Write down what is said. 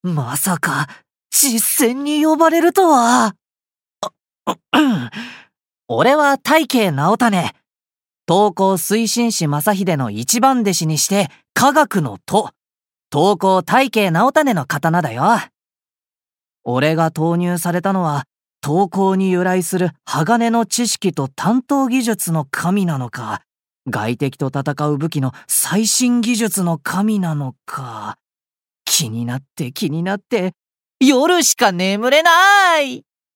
まさか、実戦に呼ばれるとは。俺は大慶直胤。東光推進士正秀の一番弟子にして、科学の徒。東光大慶直胤の刀だよ。俺が投入されたのは、東光に由来する鋼の知識と担当技術の神なのか、外敵と戦う武器の最新技術の神なのか。気になって、夜しか眠れない。